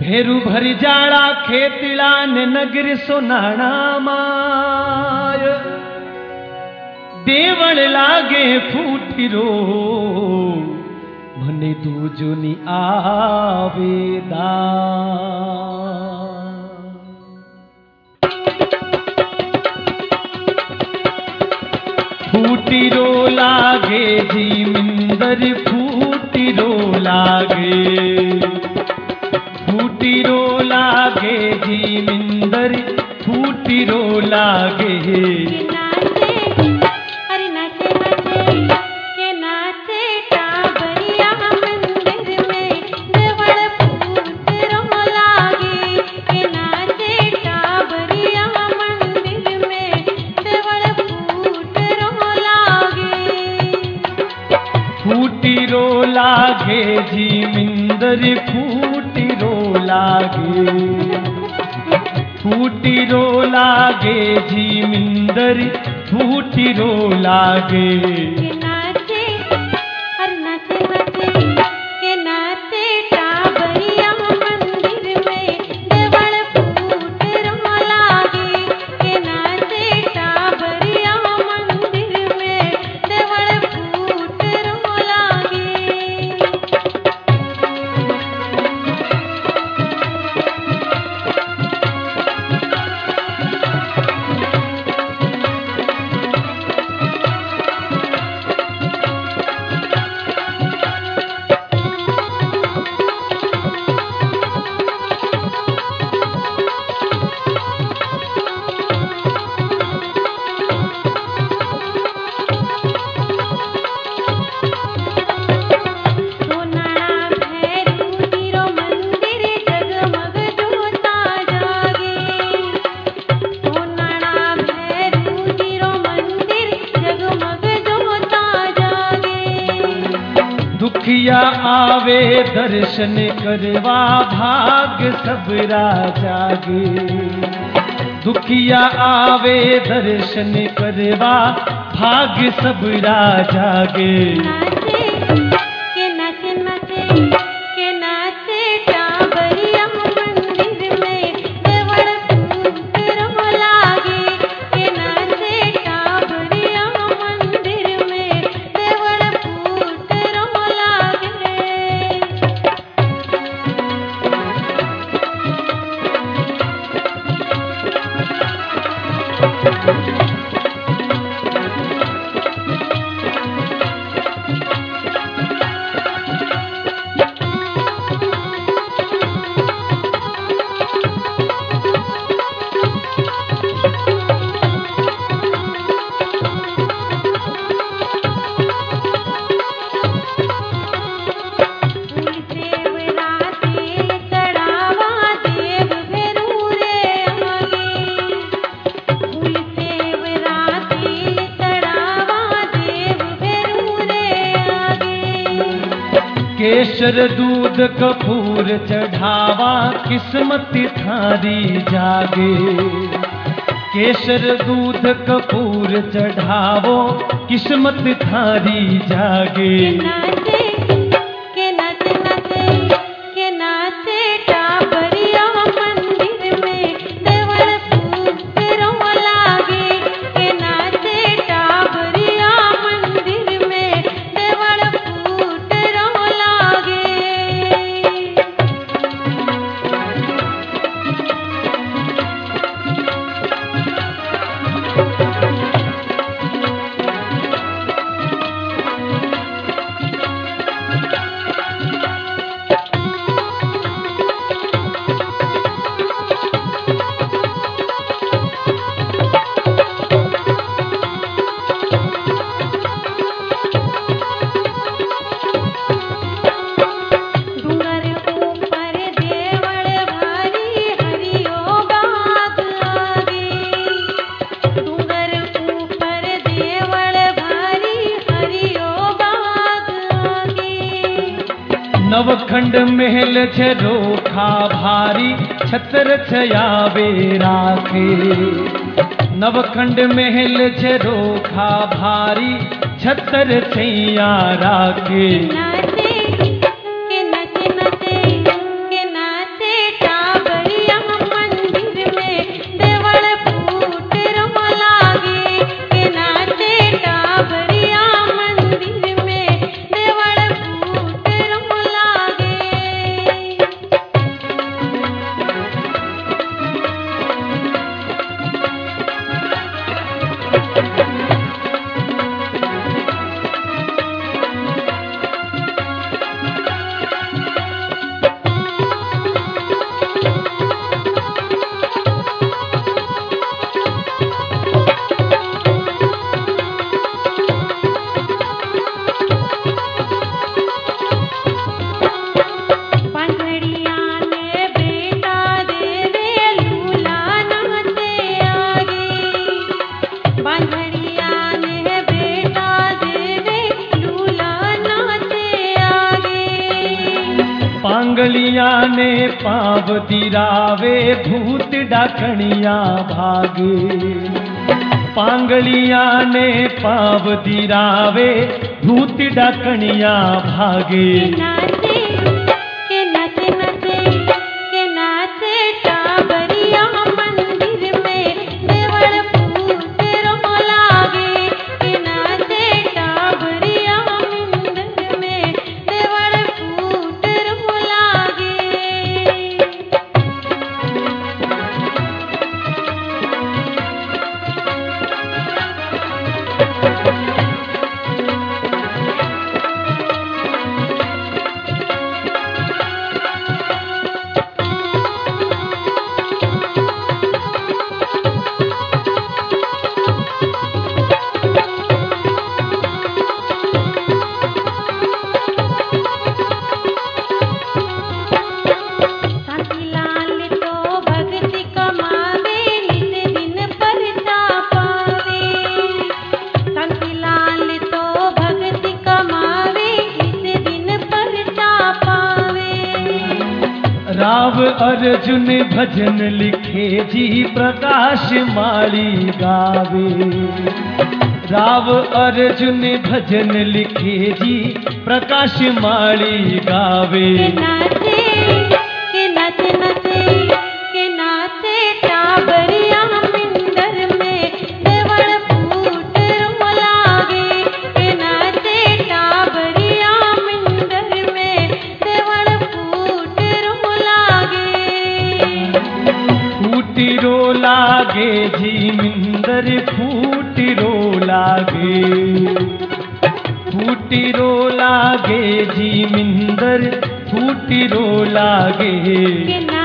भेरू भर जाड़ा खेतला ने नगर सोनाणा माय देवल लागे फूटिरो મને દૂજોની આવેદા ફૂટીરો લાગે જીમિંદર ફૂટીરો લાગે ફૂટીરો લાગે જીમિંદર ફૂટીરો લાગે लागे जीमिंदर फूटिरो लागे फूटिरो लागे जीमिंदर फूटिरो लागे दुखिया आवे दर्शन करवा भाग सबरा जागे दुखिया आवे दर्शन करवा भाग सबरा जागे केसर दूध कपूर चढ़ावा किस्मत थारी जागे केसर दूध कपूर चढ़ावो किस्मत थारी जागे नवखंड महल झरोखा भारी छत्र छयावे राखे नवखंड महल झरोखा भारी छत्र छैया राखे के नाचे पांगलिया ने पाव तिरावे भूत डाकणिया भागे। पांगलिया ने पाव तिरावे भूत डाकणिया भागे। राव अर्जुन भजन लिखे जी प्रकाश माली गावे। राव अर्जुन भजन लिखे जी प्रकाश माली गावे। फूटिरो लागे जी मिंदर फूटिरो लागे। फूटिरो लागे जी मिंदर फूटिरो लागे।